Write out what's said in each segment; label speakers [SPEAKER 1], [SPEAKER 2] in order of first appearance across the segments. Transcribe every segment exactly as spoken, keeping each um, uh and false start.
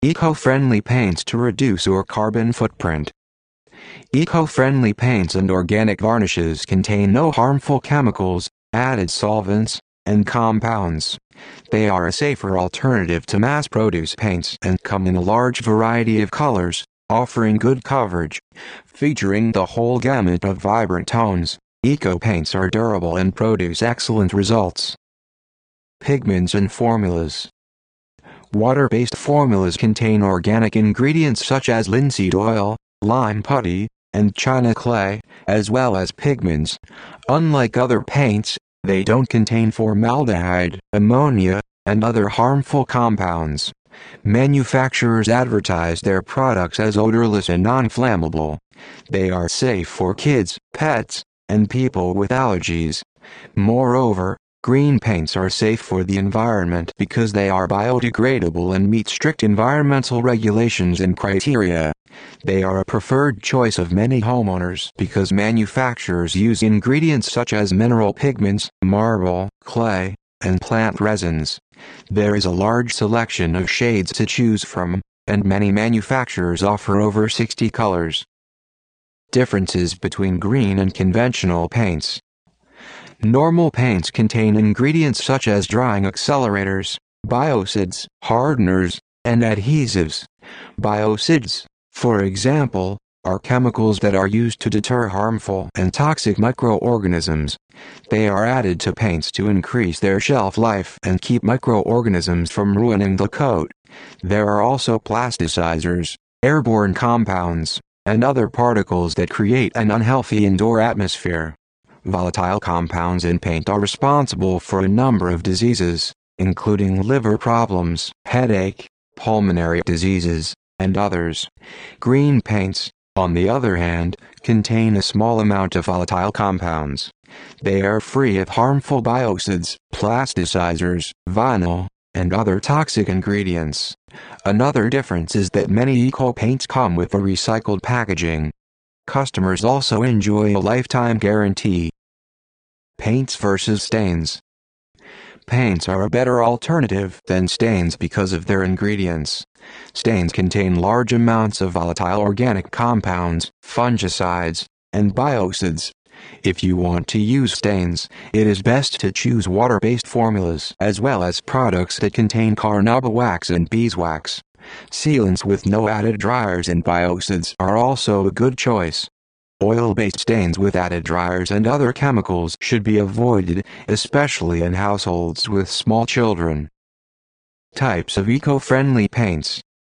[SPEAKER 1] Eco-friendly paints to reduce your carbon footprint. Eco-friendly paints and organic varnishes contain no harmful chemicals, added solvents, and compounds. They are a safer alternative to mass-produced paints and come in a large variety of colors, offering good coverage. Featuring the whole gamut of vibrant tones, eco paints are durable and produce excellent results. Pigments and formulas. Water-based formulas contain organic ingredients such as linseed oil, lime putty, and china clay, as well as pigments. Unlike other paints, they don't contain formaldehyde, ammonia, and other harmful compounds. Manufacturers advertise their products as odorless and non-flammable. They are safe for kids, pets, and people with allergies. Moreover, green paints are safe for the environment because they are biodegradable and meet strict environmental regulations and criteria. They are a preferred choice of many homeowners because manufacturers use ingredients such as mineral pigments, marble, clay, and plant resins. There is a large selection of shades to choose from, and many manufacturers offer over sixty colors. Differences between green and conventional paints. Normal paints contain ingredients such as drying accelerators, biocides, hardeners, and adhesives. Biocides, for example, are chemicals that are used to deter harmful and toxic microorganisms. They are added to paints to increase their shelf life and keep microorganisms from ruining the coat. There are also plasticizers, airborne compounds, and other particles that create an unhealthy indoor atmosphere. Volatile compounds in paint are responsible for a number of diseases, including liver problems, headache, pulmonary diseases, and others. Green paints, on the other hand, contain a small amount of volatile compounds. They are free of harmful biocides, plasticizers, vinyl, and other toxic ingredients. Another difference is that many eco paints come with a recycled packaging. Customers also enjoy a lifetime guarantee. Paints versus stains. Paints are a better alternative than stains because of their ingredients. Stains contain large amounts of volatile organic compounds, fungicides, and biocides. If you want to use stains, it is best to choose water-based formulas as well as products that contain carnauba wax and beeswax. Sealants with no added dryers and biocides are also a good choice. Oil-based stains with added dryers and other chemicals should be avoided, especially in households with small children. Types of eco-friendly paints.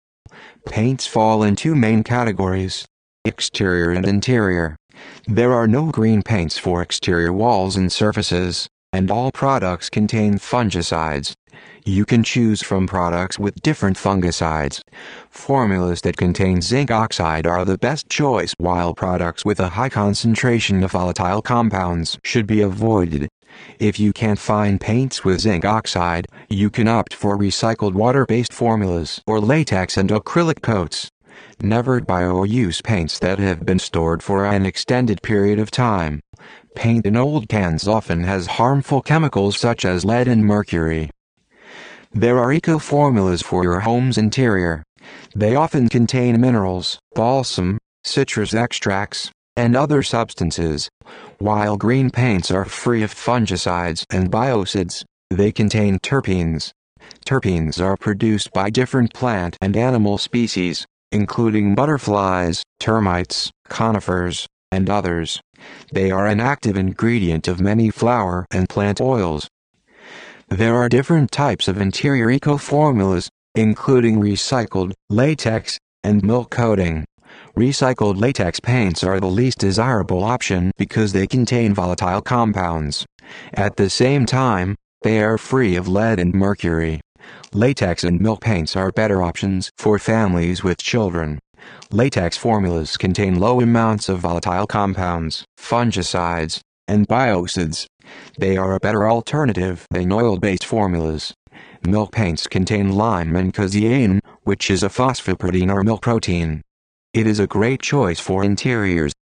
[SPEAKER 1] Paints fall in two main categories: exterior and interior. There are no green paints for exterior walls and surfaces, and all products contain fungicides. You can choose from products with different fungicides. Formulas that contain zinc oxide are the best choice, while products with a high concentration of volatile compounds should be avoided. If you can't find paints with zinc oxide, you can opt for recycled water-based formulas or latex and acrylic coats. Never buy or use paints that have been stored for an extended period of time. Paint in old cans often has harmful chemicals such as lead and mercury. There are eco-formulas for your home's interior. They often contain minerals, balsam, citrus extracts, and other substances. While green paints are free of fungicides and biocides, they contain terpenes. Terpenes are produced by different plant and animal species, including butterflies, termites, conifers, and others. They are an active ingredient of many flower and plant oils. There are different types of interior eco-formulas, including recycled, latex, and milk coating. Recycled latex paints are the least desirable option because they contain volatile compounds. At the same time, they are free of lead and mercury. Latex and milk paints are better options for families with children. Latex formulas contain low amounts of volatile compounds, fungicides, and biocides. They are a better alternative than oil-based formulas. Milk paints contain lime and casein, which is a phosphoprotein or milk protein. It is a great choice for interiors.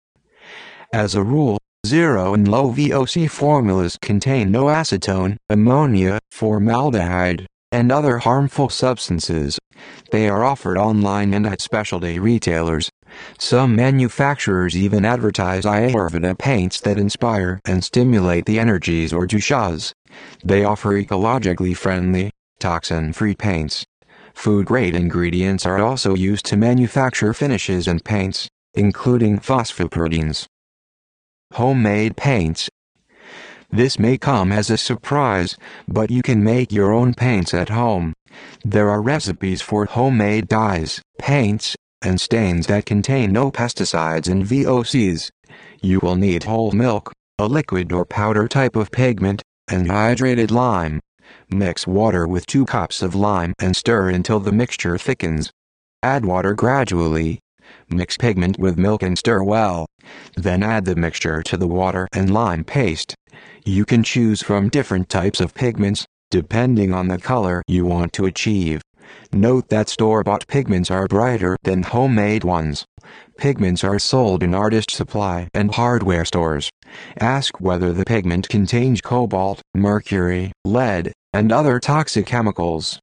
[SPEAKER 1] As a rule, zero and low V O C formulas contain no acetone, ammonia, formaldehyde, and other harmful substances. They are offered online and at specialty retailers. Some manufacturers even advertise Ayurveda paints that inspire and stimulate the energies or doshas. They offer ecologically friendly, toxin-free paints. Food-grade ingredients are also used to manufacture finishes and paints, including phosphoproteins. Homemade paints. This may come as a surprise, but you can make your own paints at home. There are recipes for homemade dyes, paints, and stains that contain no pesticides and V O Cs. You will need whole milk, a liquid or powder type of pigment, and hydrated lime. Mix water with two cups of lime and stir until the mixture thickens. Add water gradually. Mix pigment with milk and stir well. Then add the mixture to the water and lime paste. You can choose from different types of pigments, depending on the color you want to achieve. Note that store-bought pigments are brighter than homemade ones. Pigments are sold in artist supply and hardware stores. Ask whether the pigment contains cobalt, mercury, lead, and other toxic chemicals.